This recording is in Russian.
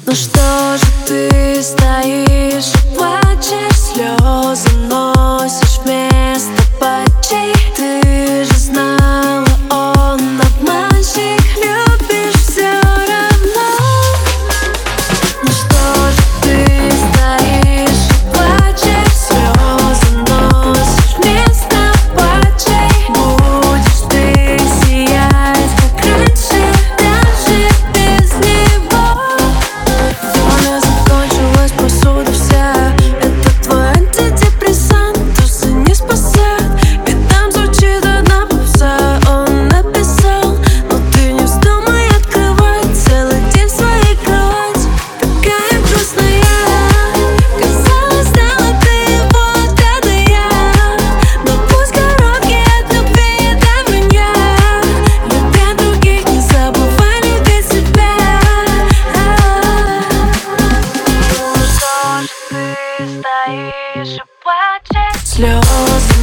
Ну что же ты стоишь и плачешь, слезы носишь вместо патчей? Ты же знала, он обманщик, любишь все равно. Ну что же ты стоишь и плачешь, слезы носишь вместо патчей? Будешь ты сиять, как раньше, даже без него. Время закончилось, посуда вся. Это твой антидепрессант, трусы не спасет. Ведь там звучит одна попса. Он написал, но ты не вздумай открывать целый день в своей кровати. Такая грустная, казалось, знала ты его, когда я. Но пусть короткий от любви до меня. Любя других, не забывай любить себя. Что же ты стоишь и плачешь? Слезы